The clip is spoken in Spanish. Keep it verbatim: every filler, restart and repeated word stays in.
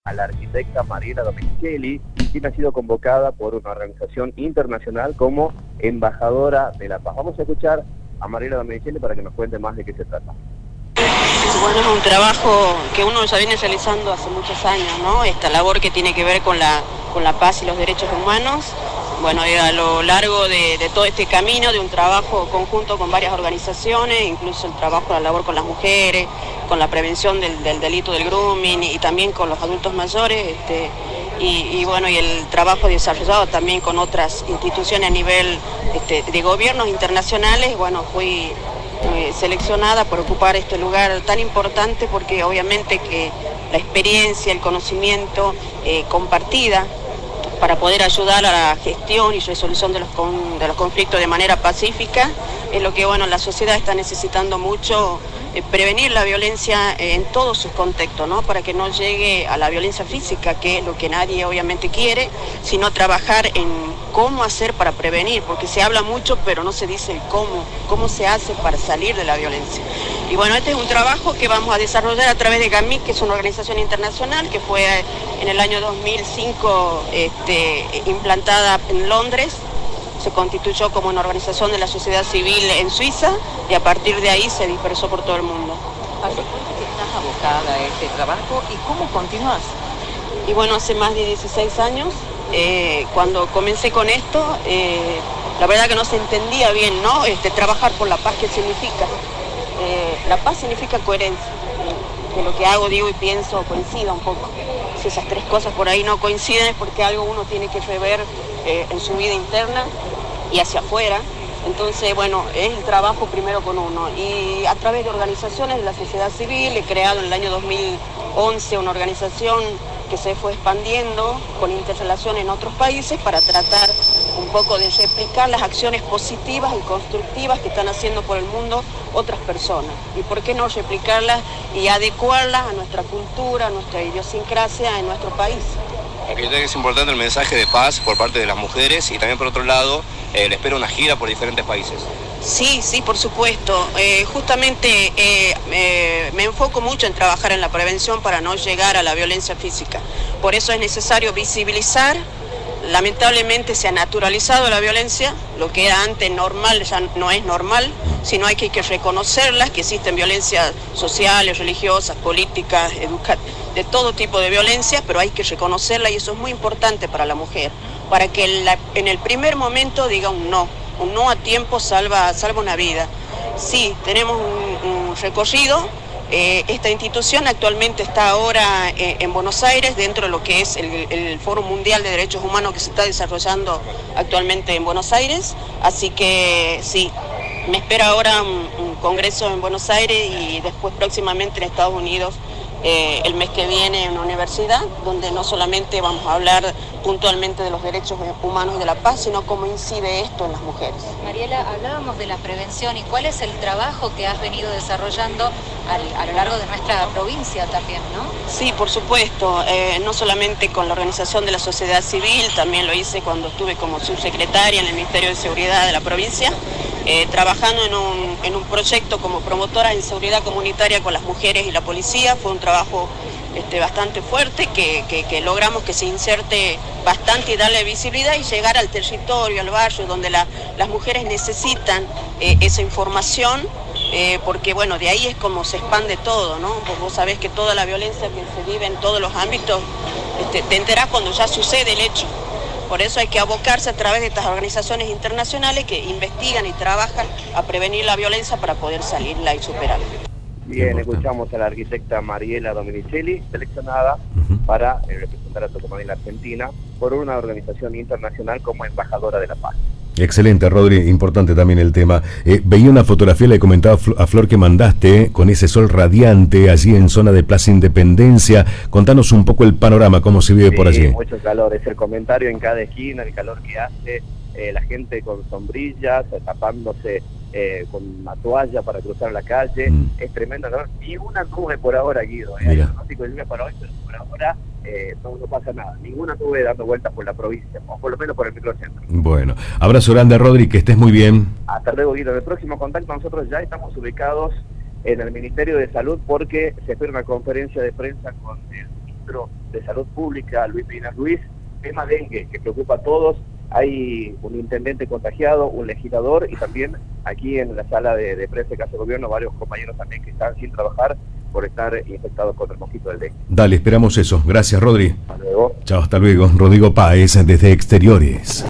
a la arquitecta Mariela Dominicelli, quien ha sido convocada por una organización internacional como embajadora de la paz. Vamos a escuchar a Mariela Dominicelli para que nos cuente más de qué se trata. Bueno, es un trabajo que uno ya viene realizando hace muchos años, ¿no? Esta labor que tiene que ver con la, con la paz y los derechos humanos. Bueno, a lo largo de, de todo este camino, de un trabajo conjunto con varias organizaciones, incluso el trabajo, la labor con las mujeres, con la prevención del, del delito del grooming y también con los adultos mayores, este, y, y bueno, y el trabajo desarrollado también con otras instituciones a nivel este, de gobiernos internacionales. Bueno, fui eh, seleccionada por ocupar este lugar tan importante porque obviamente que la experiencia, el conocimiento eh, compartida para poder ayudar a la gestión y resolución de los, con, de los conflictos de manera pacífica, es lo que bueno, la sociedad está necesitando mucho, eh, prevenir la violencia en todos sus contextos, ¿no? Para que no llegue a la violencia física, que es lo que nadie obviamente quiere, sino trabajar en cómo hacer para prevenir, porque se habla mucho pero no se dice el cómo, cómo se hace para salir de la violencia. Y bueno, este es un trabajo que vamos a desarrollar a través de GAMIC, que es una organización internacional que fue en el año dos mil cinco este, implantada en Londres. Se constituyó como una organización de la sociedad civil en Suiza y a partir de ahí se dispersó por todo el mundo. ¿Hace cuánto que estás abocada a este trabajo y cómo continúas? Y bueno, hace más de dieciséis años, eh, cuando comencé con esto, eh, la verdad que no se entendía bien, ¿no? Este, trabajar por la paz, ¿qué significa? Eh, la paz significa coherencia, que lo que hago, digo y pienso coincida un poco. Si esas tres cosas por ahí no coinciden es porque algo uno tiene que rever eh, en su vida interna y hacia afuera. Entonces, bueno, es el trabajo primero con uno. Y a través de organizaciones de la sociedad civil, he creado en el año dos mil once una organización que se fue expandiendo con interrelación en otros países para tratar un poco de replicar las acciones positivas y constructivas que están haciendo por el mundo otras personas. Y por qué no replicarlas y adecuarlas a nuestra cultura, a nuestra idiosincrasia en nuestro país. Creo que es importante el mensaje de paz por parte de las mujeres y también por otro lado eh, le espera una gira por diferentes países. Sí, sí, por supuesto. Eh, justamente eh, eh, me enfoco mucho en trabajar en la prevención para no llegar a la violencia física. Por eso es necesario visibilizar. Lamentablemente se ha naturalizado la violencia, lo que era antes normal ya no es normal, sino hay que, hay que reconocerlas, que existen violencias sociales, religiosas, políticas, educativas, de todo tipo de violencia, pero hay que reconocerla y eso es muy importante para la mujer, para que la, en el primer momento diga un no, un no a tiempo salva, salva una vida. Sí, tenemos un, un recorrido. Eh, esta institución actualmente está ahora eh, en Buenos Aires, dentro de lo que es el, el Foro Mundial de Derechos Humanos que se está desarrollando actualmente en Buenos Aires, así que sí, me espera ahora un, un congreso en Buenos Aires y después próximamente en Estados Unidos eh, el mes que viene en una universidad, donde no solamente vamos a hablar puntualmente de los derechos humanos y de la paz, sino cómo incide esto en las mujeres. Mariela, hablábamos de la prevención y cuál es el trabajo que has venido desarrollando al, a lo largo de nuestra provincia también, ¿no? Sí, por supuesto, eh, no solamente con la organización de la sociedad civil, también lo hice cuando estuve como subsecretaria en el Ministerio de Seguridad de la provincia, eh, trabajando en un, en un proyecto como promotora en seguridad comunitaria con las mujeres y la policía. Fue un trabajo este, bastante fuerte que, que, que logramos que se inserte bastante y darle visibilidad y llegar al territorio, al barrio, donde la, las mujeres necesitan eh, esa información, eh, porque bueno, de ahí es como se expande todo, ¿no? Vos, vos sabés que toda la violencia que se vive en todos los ámbitos, este, te enterás cuando ya sucede el hecho. Por eso hay que abocarse a través de estas organizaciones internacionales que investigan y trabajan a prevenir la violencia para poder salirla y superarla. Bien, escuchamos a la arquitecta Mariela Dominicelli, seleccionada uh-huh. para eh, representar a Tucumán en la Argentina por una organización internacional como embajadora de la paz. Excelente, Rodri, importante también el tema. Eh, veía una fotografía, le comentaba a Flor que mandaste, con ese sol radiante allí en zona de Plaza Independencia. Contanos un poco el panorama, cómo se vive sí, por allí. Mucho calor, es el comentario en cada esquina, el calor que hace, eh, la gente con sombrillas, tapándose eh, con una toalla para cruzar la calle. Mm. Es tremendo calor. Ni una nube por ahora, Guido. Eh. Hay pronóstico de lluvia para hoy, pero por ahora eh, no, no pasa nada. Ninguna nube dando vueltas por la provincia, o por lo menos por el microcentro. Bueno, abrazo grande, Rodri, que estés muy bien. Hasta luego, Guido. En el próximo contacto nosotros ya estamos ubicados en el Ministerio de Salud porque se espera una conferencia de prensa con el ministro de Salud Pública, Luis Pina Ruiz, tema dengue, que preocupa a todos. Hay un intendente contagiado, un legislador, y también aquí en la sala de, de prensa de Casa de Gobierno varios compañeros también que están sin trabajar por estar infectados con el mosquito del dengue. Dale, esperamos eso. Gracias, Rodri. Hasta luego. Chao, hasta luego. Rodrigo Páez, desde Exteriores.